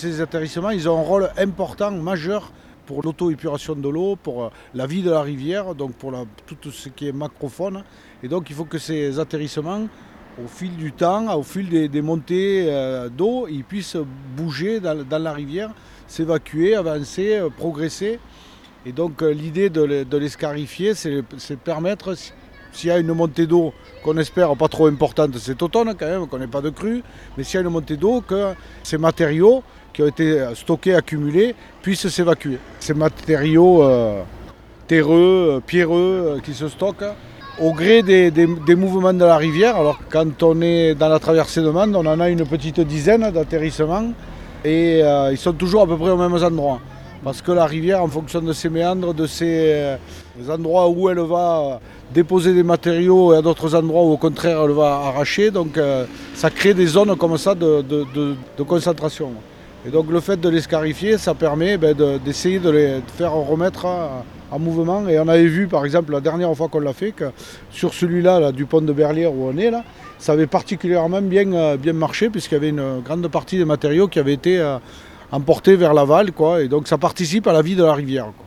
ces atterrissements, ils ont un rôle important, majeur pour l'auto-épuration de l'eau, pour la vie de la rivière, donc pour tout ce qui est macrofaune. Et donc il faut que ces atterrissements, au fil du temps, au fil des montées d'eau, ils puissent bouger dans la rivière, s'évacuer, avancer, progresser. Et donc l'idée de les scarifier, c'est de permettre, s'il y a une montée d'eau qu'on espère pas trop importante cet automne quand même, qu'on n'ait pas de crue, mais s'il y a une montée d'eau, que ces matériaux qui ont été stockés, accumulés, puissent s'évacuer. Ces matériaux terreux, pierreux qui se stockent au gré des mouvements de la rivière. Alors quand on est dans la traversée de Mende, on en a une petite dizaine d'atterrissements et ils sont toujours à peu près aux mêmes endroits. Parce que la rivière, en fonction de ses méandres, de ses endroits où elle va déposer des matériaux et à d'autres endroits où au contraire elle va arracher, donc ça crée des zones comme ça de concentration. Et donc le fait de les scarifier, ça permet d'essayer de les faire remettre en mouvement. Et on avait vu par exemple la dernière fois qu'on l'a fait, que sur celui-là là, du pont de Berlière où on est là, ça avait particulièrement bien marché puisqu'il y avait une grande partie des matériaux qui avaient été emportés vers l'aval, quoi, et donc ça participe à la vie de la rivière, quoi.